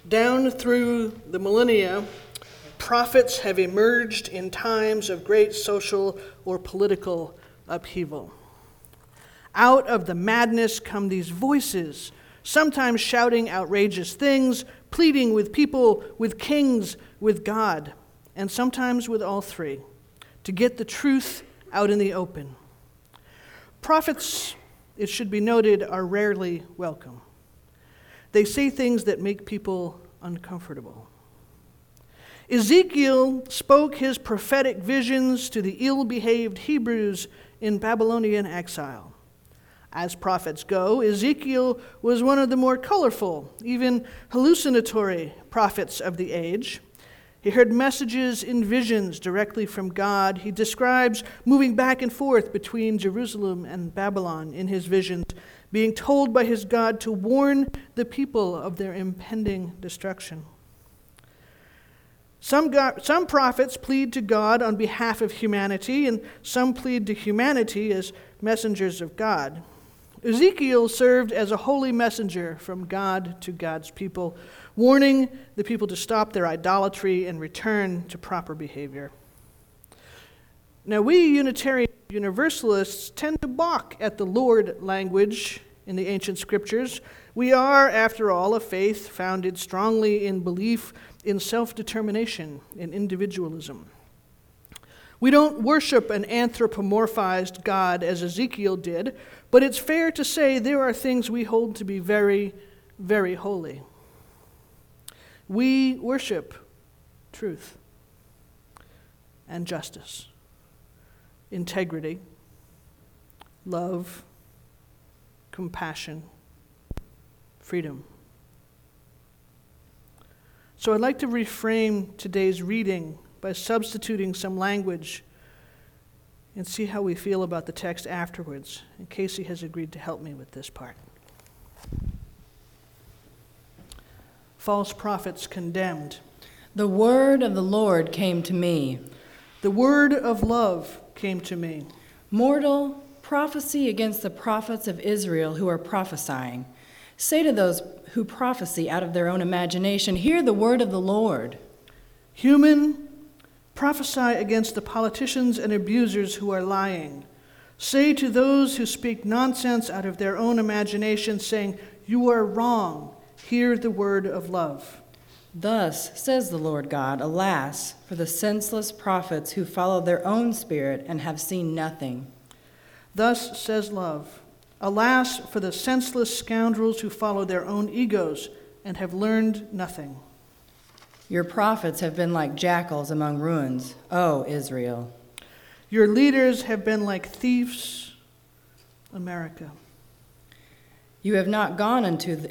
Down through the millennia, prophets have emerged in times of great social or political upheaval. Out of the madness come these voices, sometimes shouting outrageous things, pleading with people, with kings, with God, and sometimes with all three, to get the truth out in the open. Prophets, it should be noted, are rarely welcome. They say things that make people uncomfortable. Ezekiel spoke his prophetic visions to the ill-behaved Hebrews in Babylonian exile. As prophets go, Ezekiel was one of the more colorful, even hallucinatory prophets of the age. He heard messages in visions directly from God. He describes moving back and forth between Jerusalem and Babylon in his visions, being told by his God to warn the people of their impending destruction. Some prophets plead to God on behalf of humanity, and some plead to humanity as messengers of God. Ezekiel served as a holy messenger from God to God's people, warning the people to stop their idolatry and return to proper behavior. Now, we Unitarian Universalists tend to balk at the Lord language in the ancient scriptures. We are, after all, a faith founded strongly in belief in self-determination and individualism. We don't worship an anthropomorphized God as Ezekiel did, but it's fair to say there are things we hold to be very, very holy. We worship truth and justice, integrity, love, compassion, freedom. So I'd like to reframe today's reading by substituting some language and see how we feel about the text afterwards. And Casey has agreed to help me with this part. False prophets condemned. The word of the Lord came to me. The word of love came to me. Mortal, prophesy against the prophets of Israel who are prophesying. Say to those who prophesy out of their own imagination, hear the word of the Lord. Human, prophesy against the politicians and abusers who are lying. Say to those who speak nonsense out of their own imagination, saying, you are wrong. Hear the word of love. Thus says the Lord God, alas, for the senseless prophets who follow their own spirit and have seen nothing. Thus says love, alas, for the senseless scoundrels who follow their own egos and have learned nothing. Your prophets have been like jackals among ruins, O Israel. Your leaders have been like thieves, America. You have not gone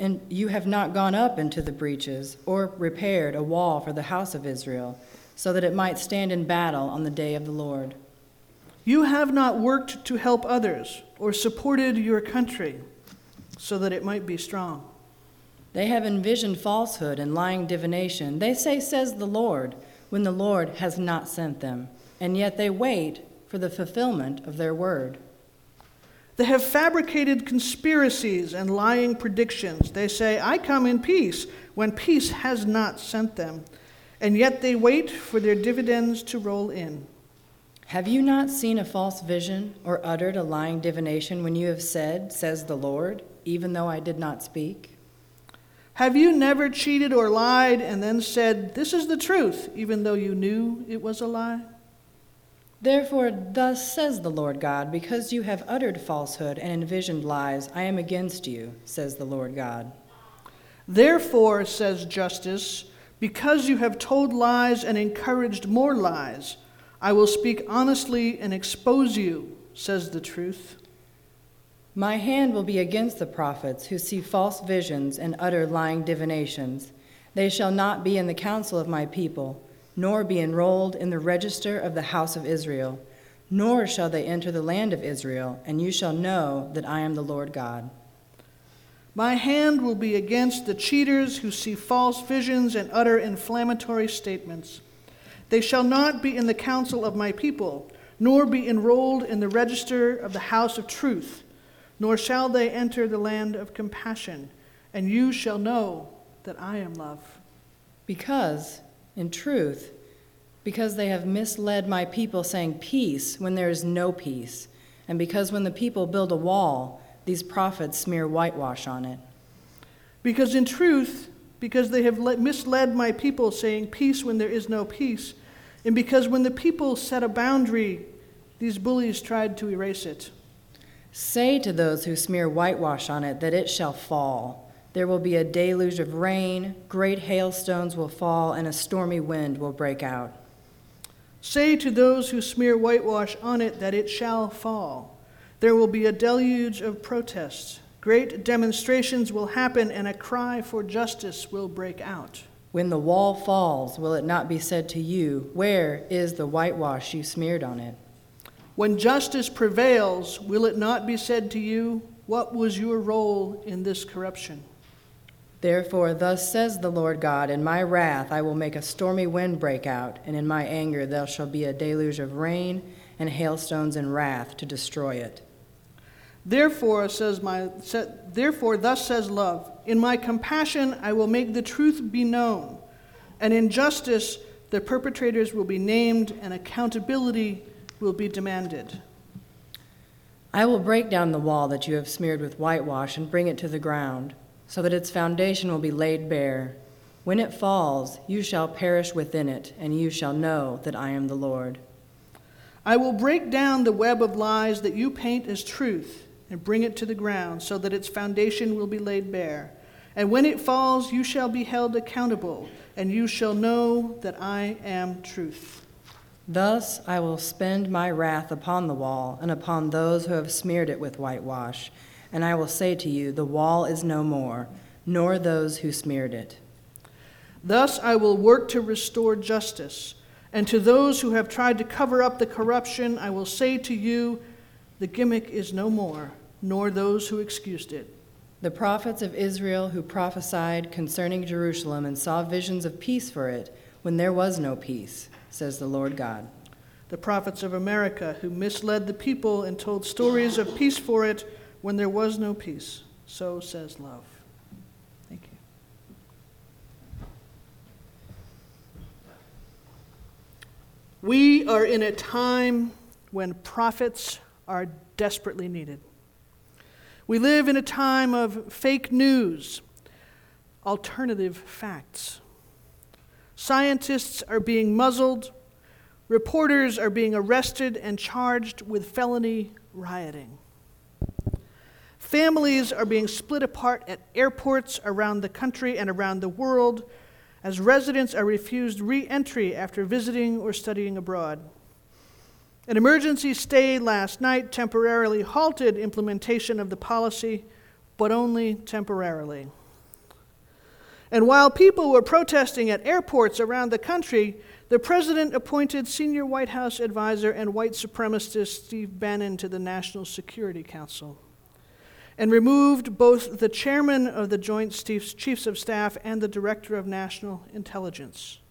up into the breaches, or repaired a wall for the house of Israel, so that it might stand in battle on the day of the Lord. You have not worked to help others, or supported your country, so that it might be strong. They have envisioned falsehood and lying divination. They say, says the Lord, when the Lord has not sent them, and yet they wait for the fulfillment of their word. They have fabricated conspiracies and lying predictions. They say, I come in peace, when peace has not sent them, and yet they wait for their dividends to roll in. Have you not seen a false vision or uttered a lying divination when you have said, says the Lord, even though I did not speak? Have you never cheated or lied and then said, this is the truth, even though you knew it was a lie? Therefore, thus says the Lord God, because you have uttered falsehood and envisioned lies, I am against you, says the Lord God. Therefore, says justice, because you have told lies and encouraged more lies, I will speak honestly and expose you, says the truth. My hand will be against the prophets who see false visions and utter lying divinations. They shall not be in the council of my people, nor be enrolled in the register of the house of Israel, nor shall they enter the land of Israel, and you shall know that I am the Lord God. My hand will be against the cheaters who see false visions and utter inflammatory statements. They shall not be in the council of my people, nor be enrolled in the register of the house of truth, nor shall they enter the land of compassion, and you shall know that I am love. Because, in truth, because they have misled my people, saying peace when there is no peace, and because when the people build a wall, these prophets smear whitewash on it. Because in truth, because they have misled my people, saying peace when there is no peace, and because when the people set a boundary, these bullies tried to erase it. Say to those who smear whitewash on it that it shall fall. There will be a deluge of rain, great hailstones will fall, and a stormy wind will break out. Say to those who smear whitewash on it that it shall fall. There will be a deluge of protests. Great demonstrations will happen, and a cry for justice will break out. When the wall falls, will it not be said to you, where is the whitewash you smeared on it? When justice prevails, will it not be said to you, what was your role in this corruption? Therefore, thus says the Lord God, in my wrath I will make a stormy wind break out, and in my anger there shall be a deluge of rain and hailstones and wrath to destroy it. Therefore, thus says love, in my compassion I will make the truth be known, and in justice the perpetrators will be named, and accountability will be demanded. I will break down the wall that you have smeared with whitewash and bring it to the ground, so that its foundation will be laid bare. When it falls, you shall perish within it, and you shall know that I am the Lord. I will break down the web of lies that you paint as truth and bring it to the ground, so that its foundation will be laid bare. And when it falls, you shall be held accountable, and you shall know that I am truth. Thus I will spend my wrath upon the wall and upon those who have smeared it with whitewash. And I will say to you, the wall is no more, nor those who smeared it. Thus I will work to restore justice. And to those who have tried to cover up the corruption, I will say to you, the gimmick is no more, nor those who excused it. The prophets of Israel who prophesied concerning Jerusalem and saw visions of peace for it when there was no peace, says the Lord God. The prophets of America who misled the people and told stories of peace for it when there was no peace, so says love. Thank you. We are in a time when prophets are desperately needed. We live in a time of fake news, alternative facts. Scientists are being muzzled. Reporters are being arrested and charged with felony rioting. Families are being split apart at airports around the country and around the world as residents are refused re-entry after visiting or studying abroad. An emergency stay last night temporarily halted implementation of the policy, but only temporarily. And while people were protesting at airports around the country, the president appointed senior White House advisor and white supremacist Steve Bannon to the National Security Council, and removed both the chairman of the Joint Chiefs of Staff and the director of national intelligence.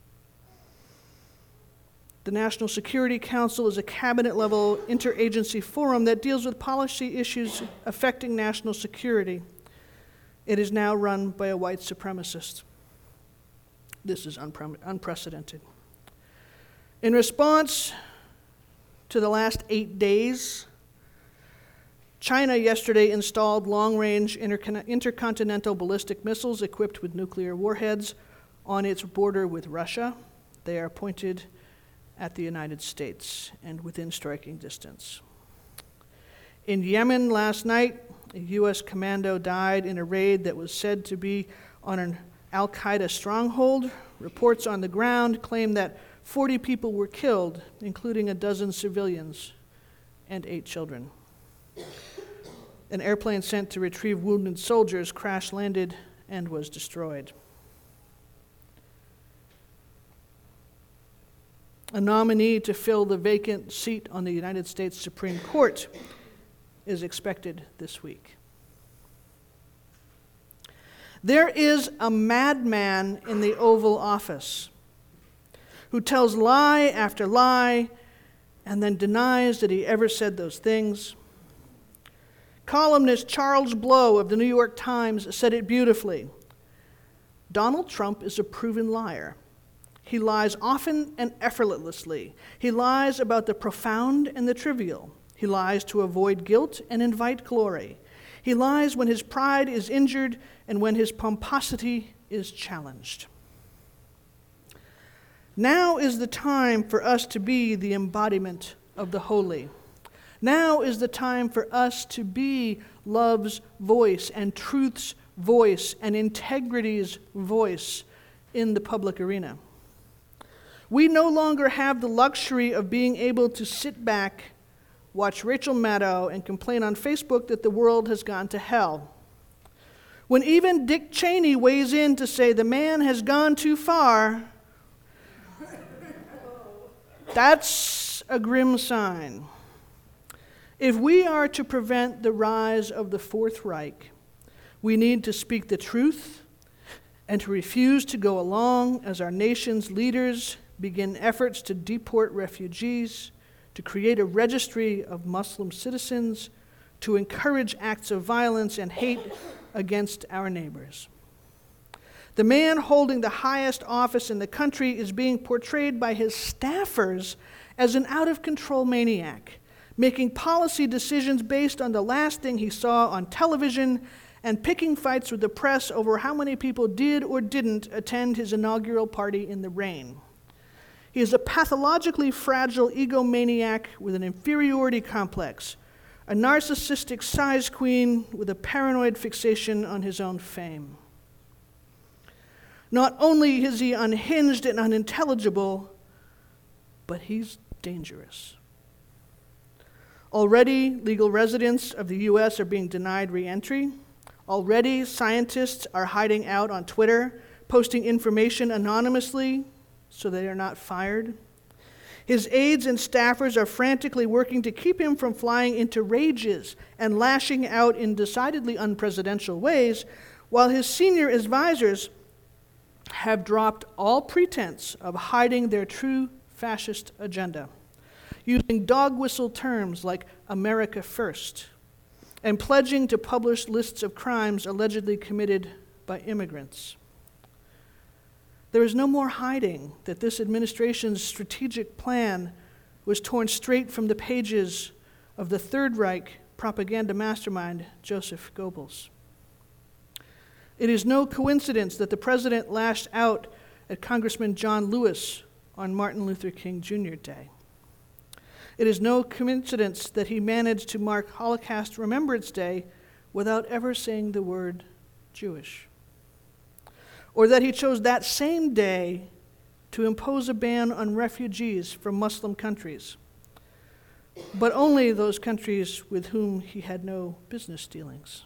The National Security Council is a cabinet-level interagency forum that deals with policy issues affecting national security. It is now run by a white supremacist. This is unprecedented. In response to the last 8 days, China yesterday installed long-range intercontinental ballistic missiles equipped with nuclear warheads on its border with Russia. They are pointed at the United States and within striking distance. In Yemen last night, a U.S. commando died in a raid that was said to be on an al-Qaeda stronghold. Reports on the ground claim that 40 people were killed, including a dozen civilians and 8 children. An airplane sent to retrieve wounded soldiers crash-landed and was destroyed. A nominee to fill the vacant seat on the United States Supreme Court is expected this week. There is a madman in the Oval Office who tells lie after lie and then denies that he ever said those things. Columnist Charles Blow of the New York Times said it beautifully. Donald Trump is a proven liar. He lies often and effortlessly. He lies about the profound and the trivial. He lies to avoid guilt and invite glory. He lies when his pride is injured and when his pomposity is challenged. Now is the time for us to be the embodiment of the holy. Now is the time for us to be love's voice and truth's voice and integrity's voice in the public arena. We no longer have the luxury of being able to sit back, watch Rachel Maddow, and complain on Facebook that the world has gone to hell. When even Dick Cheney weighs in to say the man has gone too far, that's a grim sign. If we are to prevent the rise of the Fourth Reich, we need to speak the truth and to refuse to go along as our nation's leaders begin efforts to deport refugees, to create a registry of Muslim citizens, to encourage acts of violence and hate against our neighbors. The man holding the highest office in the country is being portrayed by his staffers as an out-of-control maniac, making policy decisions based on the last thing he saw on television and picking fights with the press over how many people did or didn't attend his inaugural party in the rain. He is a pathologically fragile egomaniac with an inferiority complex, a narcissistic size queen with a paranoid fixation on his own fame. Not only is he unhinged and unintelligible, but he's dangerous. Already, legal residents of the U.S. are being denied re-entry. Already, scientists are hiding out on Twitter, posting information anonymously so they are not fired. His aides and staffers are frantically working to keep him from flying into rages and lashing out in decidedly unpresidential ways, while his senior advisors have dropped all pretense of hiding their true fascist agenda, using dog whistle terms like America First, and pledging to publish lists of crimes allegedly committed by immigrants. There is no more hiding that this administration's strategic plan was torn straight from the pages of the Third Reich propaganda mastermind, Joseph Goebbels. It is no coincidence that the president lashed out at Congressman John Lewis on Martin Luther King Jr. Day. It is no coincidence that he managed to mark Holocaust Remembrance Day without ever saying the word Jewish. Or that he chose that same day to impose a ban on refugees from Muslim countries, but only those countries with whom he had no business dealings.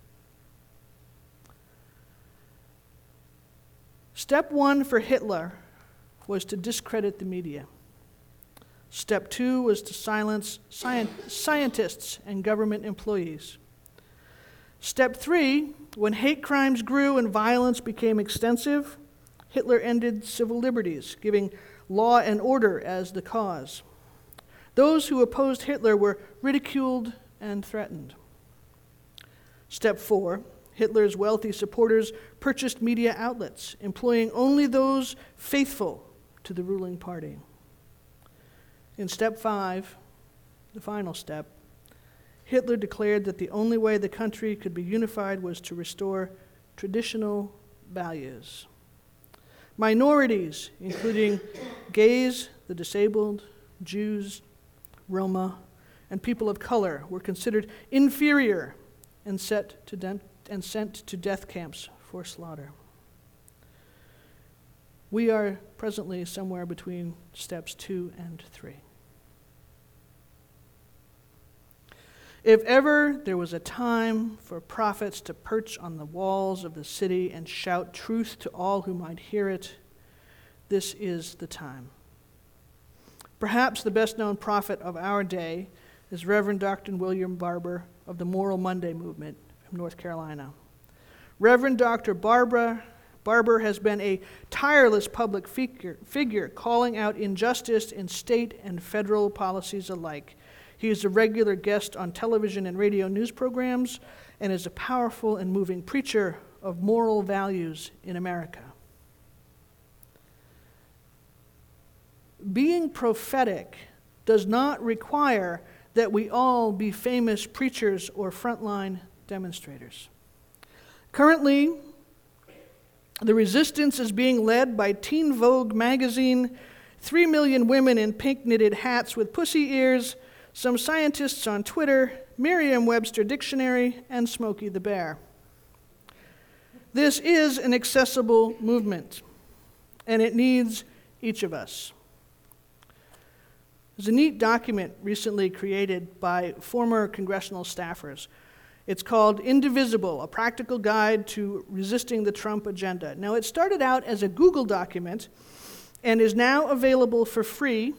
Step one for Hitler was to discredit the media. Step two was to silence scientists and government employees. Step three, when hate crimes grew and violence became extensive, Hitler ended civil liberties, giving law and order as the cause. Those who opposed Hitler were ridiculed and threatened. Step four, Hitler's wealthy supporters purchased media outlets, employing only those faithful to the ruling party. In step five, the final step, Hitler declared that the only way the country could be unified was to restore traditional values. Minorities, including gays, the disabled, Jews, Roma, and people of color, were considered inferior and sent to death camps for slaughter. We are presently somewhere between steps 2 and 3. If ever there was a time for prophets to perch on the walls of the city and shout truth to all who might hear it, this is the time. Perhaps the best-known prophet of our day is Reverend Dr. William Barber of the Moral Monday movement from North Carolina. Reverend Dr. Barber has been a tireless public figure calling out injustice in state and federal policies alike. He is a regular guest on television and radio news programs and is a powerful and moving preacher of moral values in America. Being prophetic does not require that we all be famous preachers or frontline demonstrators. Currently, the resistance is being led by Teen Vogue magazine, 3 million women in pink knitted hats with pussy ears, some scientists on Twitter, Merriam-Webster Dictionary, and Smokey the Bear. This is an accessible movement, and it needs each of us. There's a neat document recently created by former congressional staffers. It's called Indivisible, A Practical Guide to Resisting the Trump Agenda. Now, it started out as a Google document and is now available for free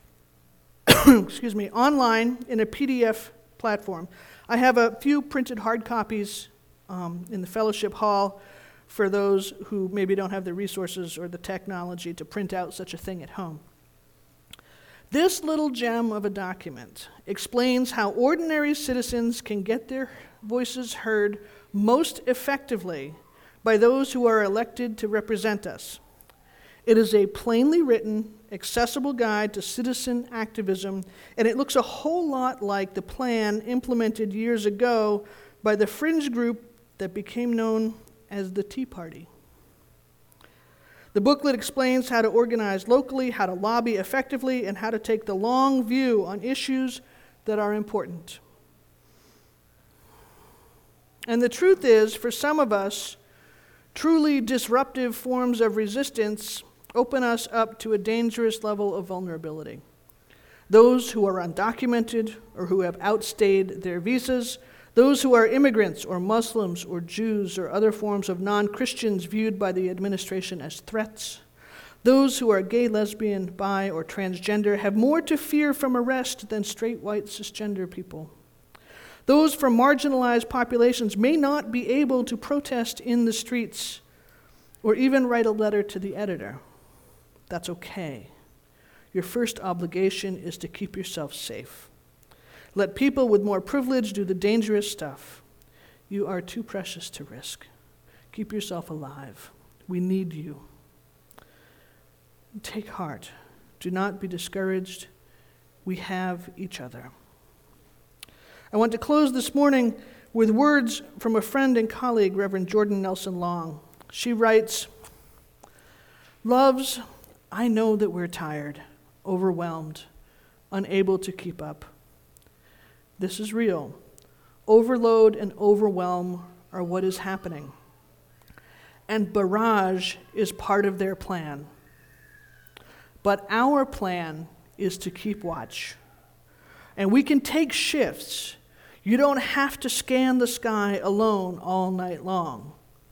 online in a PDF platform. I have a few printed hard copies in the fellowship hall for those who maybe don't have the resources or the technology to print out such a thing at home. This little gem of a document explains how ordinary citizens can get their voices heard most effectively by those who are elected to represent us. It is a plainly written, accessible guide to citizen activism, and it looks a whole lot like the plan implemented years ago by the fringe group that became known as the Tea Party. The booklet explains how to organize locally, how to lobby effectively, and how to take the long view on issues that are important. And the truth is, for some of us, truly disruptive forms of resistance open us up to a dangerous level of vulnerability. Those who are undocumented or who have outstayed their visas, those who are immigrants or Muslims or Jews or other forms of non-Christians viewed by the administration as threats, those who are gay, lesbian, bi, or transgender have more to fear from arrest than straight, white, cisgender people. Those from marginalized populations may not be able to protest in the streets or even write a letter to the editor. That's okay. Your first obligation is to keep yourself safe. Let people with more privilege do the dangerous stuff. You are too precious to risk. Keep yourself alive. We need you. Take heart. Do not be discouraged. We have each other. I want to close this morning with words from a friend and colleague, Reverend Jordan Nelson Long. She writes, "Loves, I know that we're tired, overwhelmed, unable to keep up. This is real. Overload and overwhelm are what is happening. And barrage is part of their plan. But our plan is to keep watch. And we can take shifts. You don't have to scan the sky alone all night long.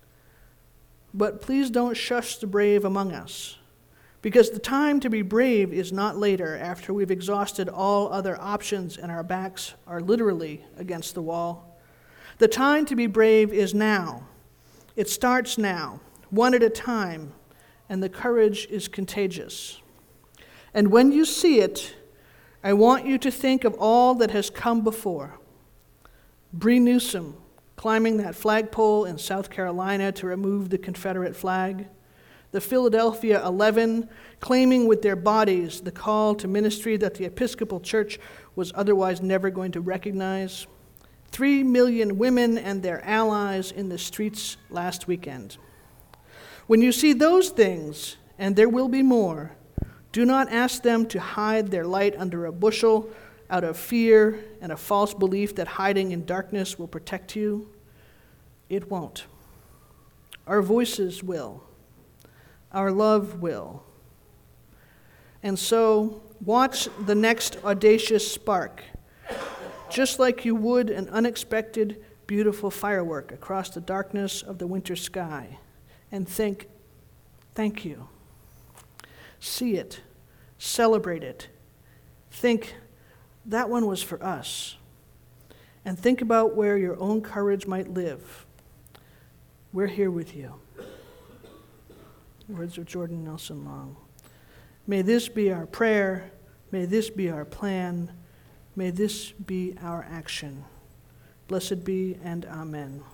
But please don't shush the brave among us, because the time to be brave is not later after we've exhausted all other options and our backs are literally against the wall. The time to be brave is now. It starts now, one at a time, and the courage is contagious. And when you see it, I want you to think of all that has come before. Bree Newsom climbing that flagpole in South Carolina to remove the Confederate flag. The Philadelphia 11 claiming with their bodies the call to ministry that the Episcopal Church was otherwise never going to recognize. 3 million women and their allies in the streets last weekend. When you see those things, and there will be more, do not ask them to hide their light under a bushel out of fear and a false belief that hiding in darkness will protect you. It won't. Our voices will. Our love will. And so, watch the next audacious spark, just like you would an unexpected, beautiful firework across the darkness of the winter sky, and think, thank you. See it. Celebrate it. Think, that one was for us. And think about where your own courage might live. We're here with you. Words of Jordan Nelson Long. May this be our prayer. May this be our plan. May this be our action. Blessed be and amen.